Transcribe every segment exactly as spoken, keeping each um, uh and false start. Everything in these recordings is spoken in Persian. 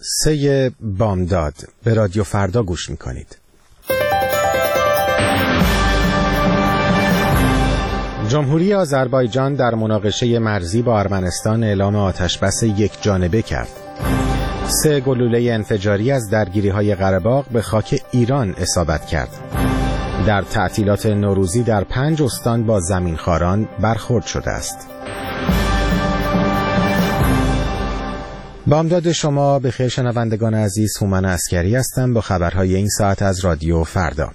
سه بامداد به رادیو فردا گوش میکنید. جمهوری آذربایجان در مناقشه مرزی با ارمنستان اعلام آتشبس یک جانبه کرد. سه گلوله انفجاری از درگیری‌های قره‌باغ به خاک ایران اصابت کرد. در تعطیلات نوروزی در پنج استان با زمینخواران برخورد شده است. بامداد شما بخیر شنوندگان عزیز، هومن عسکری هستم با خبرهای این ساعت از رادیو فردا.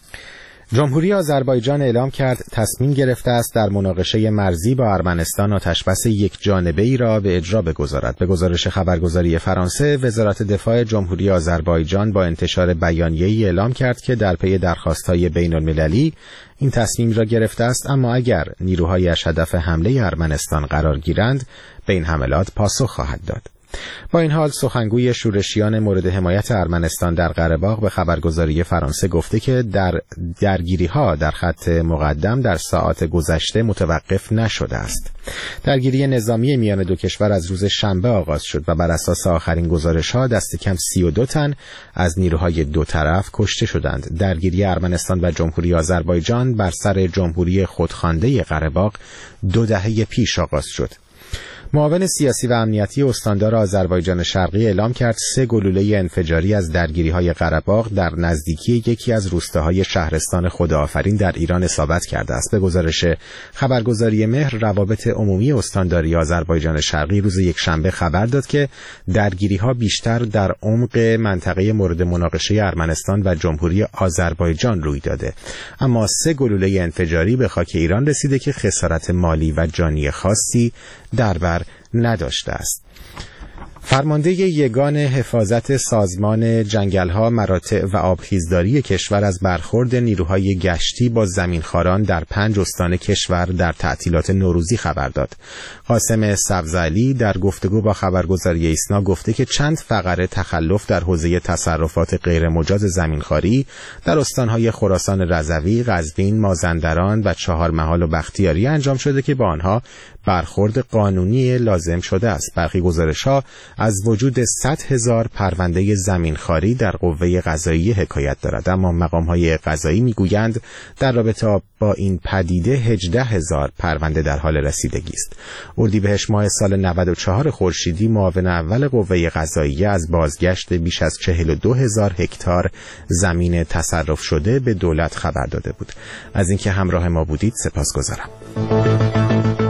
جمهوری آذربایجان اعلام کرد تصمیم گرفته است در مناقشه مرزی با ارمنستان آتشبس یک جانبه‌ای را به اجرا بگذارد. به گزارش خبرگزاری فرانسه، وزارت دفاع جمهوری آذربایجان با انتشار بیانیه‌ای اعلام کرد که در پی درخواست‌های بین‌المللی این تصمیم را گرفته است، اما اگر نیروهایش هدف حمله ارمنستان قرار گیرند به این حملات پاسخ خواهد داد. با این حال سخنگوی شورشیان مورد حمایت ارمنستان در قره‌باغ به خبرگزاری فرانسه گفته که در درگیری‌ها در خط مقدم در ساعات گذشته متوقف نشده است. درگیری نظامی میان دو کشور از روز شنبه آغاز شد و بر اساس آخرین گزارش‌ها دست کم سی و دو تن از نیروهای دو طرف کشته شدند. درگیری ارمنستان و جمهوری آذربایجان بر سر جمهوری خودخوانده قره‌باغ دو دهه پیش آغاز شد. معاون سیاسی و امنیتی استاندار آذربایجان شرقی اعلام کرد سه گلوله انفجاری از درگیری‌های قره‌باغ در نزدیکی یکی از روستاهای شهرستان خداآفرین در ایران اصابت کرده است. به گزارش خبرگزاری مهر، روابط عمومی استانداری آذربایجان شرقی روز یکشنبه خبر داد که درگیری‌ها بیشتر در عمق منطقه مورد مناقشه ارمنستان و جمهوری آذربایجان روی داده، اما سه گلوله انفجاری به خاک ایران رسیده که خسارت مالی و جانی خاصی در بر نداشته است. فرمانده یگان حفاظت سازمان جنگل‌ها، مراتع و آبخیزداری کشور از برخورد نیروهای گشتی با زمینخواران در پنج استان کشور در تعطیلات نوروزی خبر داد. قاسم سبزعلی در گفتگو با خبرگزاری ایسنا گفته که چند فقره تخلف در حوزه تصرفات غیر مجاز زمینخواری در استانهای خراسان رضوی، قزوین، مازندران و چهارمحال و بختیاری انجام شده که با آنها برخورد قانونی لازم شده است. برخی گزارش‌ها از وجود صد هزار پرونده زمینخواری در قوه قضاییه حکایت دارد، اما مقام‌های قضایی می‌گویند در رابطه با این پدیده هجده هزار پرونده در حال رسیدگی است. اردیبهشت ماه سال نود و چهار خورشیدی معاون اول قوه قضاییه از بازگشت بیش از چهل و دو هزار هکتار زمین تصرف شده به دولت خبر داده بود. از اینکه همراه ما بودید سپاسگزارم.